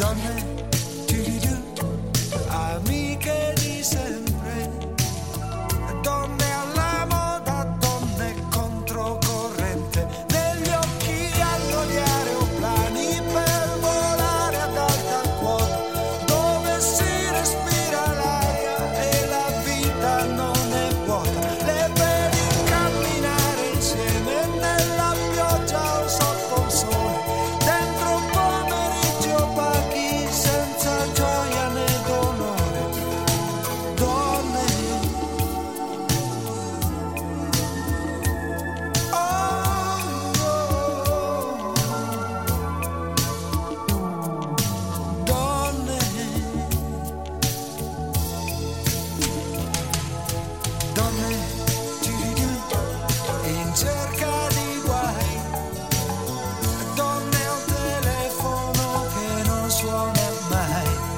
amiche di sempre, donne alla moda, donne controcorrente, negli occhi hanno gli aeroplani per volare ad alta quota, dove si respira l'aria e la vita non è vuota, le vedi camminare insieme nella pioggia o sotto il sole, dentro pomeriggi opachi senza gioia né dolore, donne, oh, donne, donne, in cerca di guai, donne al telefono che non suona mai.